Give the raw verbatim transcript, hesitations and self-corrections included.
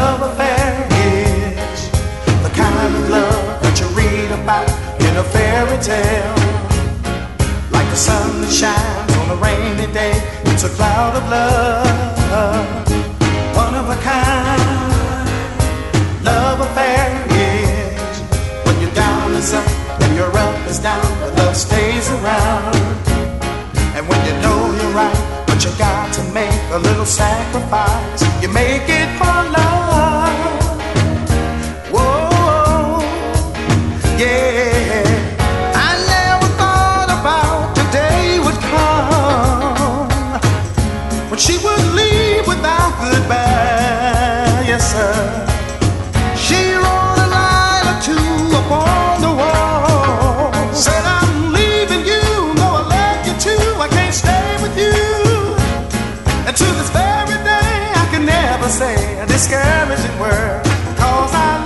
love affair is the kind of love that you read about in a fairy tale. Like the sun that shines on a rainy day, it's a cloud of love, one of a kind. Love affair is when you're down is up and you're up is down, but love stays around. And when you know you're right, but you got to make a little sacrifice, you make it for love. Whoa, yeah. I never thought about the day would come when she would leave without goodbye. Yes, sir. She wrote a line or two upon the wall, said I'm leaving you, no I love you too, I can't stay with you. And to this very day I can never say a discouraging word, 'cause I